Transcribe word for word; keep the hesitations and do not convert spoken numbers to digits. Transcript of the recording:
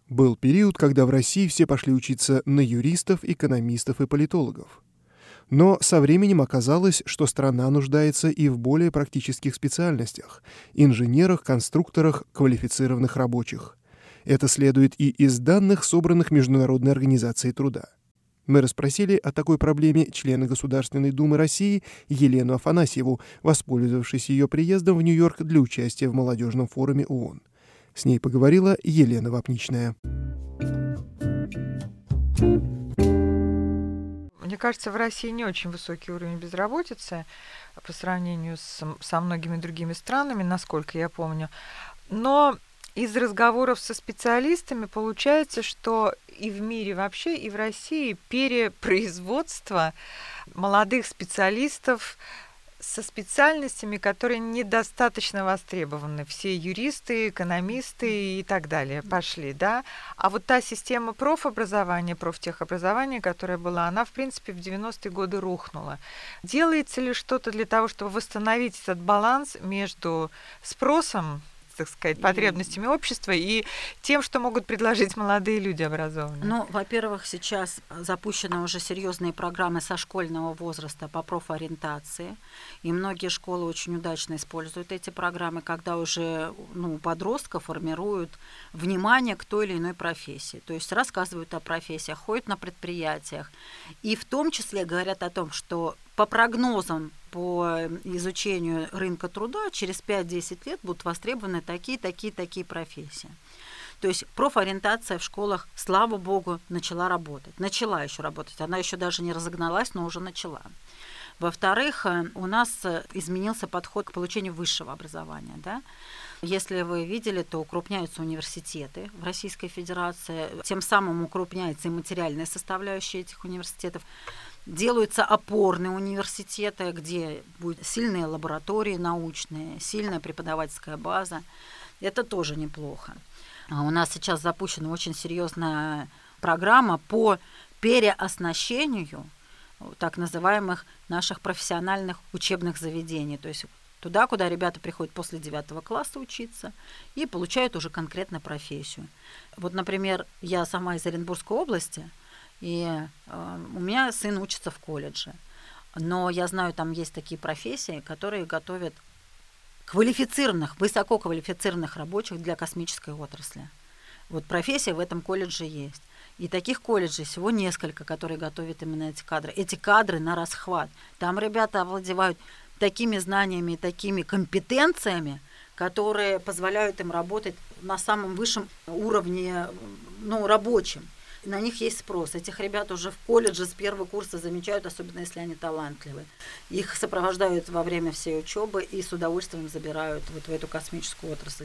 Был период, когда в России все пошли учиться на юристов, экономистов и политологов. Но со временем оказалось, что страна нуждается и в более практических специальностях – инженерах, конструкторах, квалифицированных рабочих. Это следует и из данных, собранных Международной организацией труда. Мы расспросили о такой проблеме члена Государственной Думы России Елену Афанасьеву, воспользовавшись ее приездом в Нью-Йорк для участия в молодежном форуме ООН. С ней поговорила Елена Вапничная. Мне кажется, в России не очень высокий уровень безработицы по сравнению с, со многими другими странами, насколько я помню. Но из разговоров со специалистами получается, что и в мире вообще, и в России перепроизводство молодых специалистов со специальностями, которые недостаточно востребованы. Все юристы, экономисты и так далее пошли, да. А вот та система профобразования, профтехобразования, которая была, она, в принципе, в девяностые годы рухнула. Делается ли что-то для того, чтобы восстановить этот баланс между спросом, так сказать, потребностями общества и тем, что могут предложить молодые люди образованные? Ну, во-первых, сейчас запущены уже серьезные программы со школьного возраста по профориентации, и многие школы очень удачно используют эти программы, когда уже ну, у подростков формируют внимание к той или иной профессии. То есть рассказывают о профессиях, ходят на предприятиях, и в том числе говорят о том, что по прогнозам по изучению рынка труда через пять-десять лет будут востребованы такие, такие, такие профессии. То есть профориентация в школах, слава богу, начала работать. Начала еще работать. Она еще даже не разогналась, но уже начала. Во-вторых, у нас изменился подход к получению высшего образования. Да? Если вы видели, то укрупняются университеты в Российской Федерации. Тем самым укрупняется и материальная составляющая этих университетов. Делаются опорные университеты, где будут сильные лаборатории научные, сильная преподавательская база. Это тоже неплохо. А у нас сейчас запущена очень серьезная программа по переоснащению так называемых наших профессиональных учебных заведений. То есть туда, куда ребята приходят после девятого класса учиться и получают уже конкретно профессию. Вот, например, я сама из Оренбургской области, и э, у меня сын учится в колледже. Но я знаю, там есть такие профессии, которые готовят квалифицированных, высококвалифицированных рабочих для космической отрасли. Вот профессия в этом колледже есть. И таких колледжей всего несколько, которые готовят именно эти кадры. Эти кадры на расхват. Там ребята овладевают такими знаниями и такими компетенциями, которые позволяют им работать на самом высшем уровне, ну, рабочем. На них есть спрос. Этих ребят уже в колледже с первого курса замечают, особенно если они талантливы. Их сопровождают во время всей учебы и с удовольствием забирают вот в эту космическую отрасль.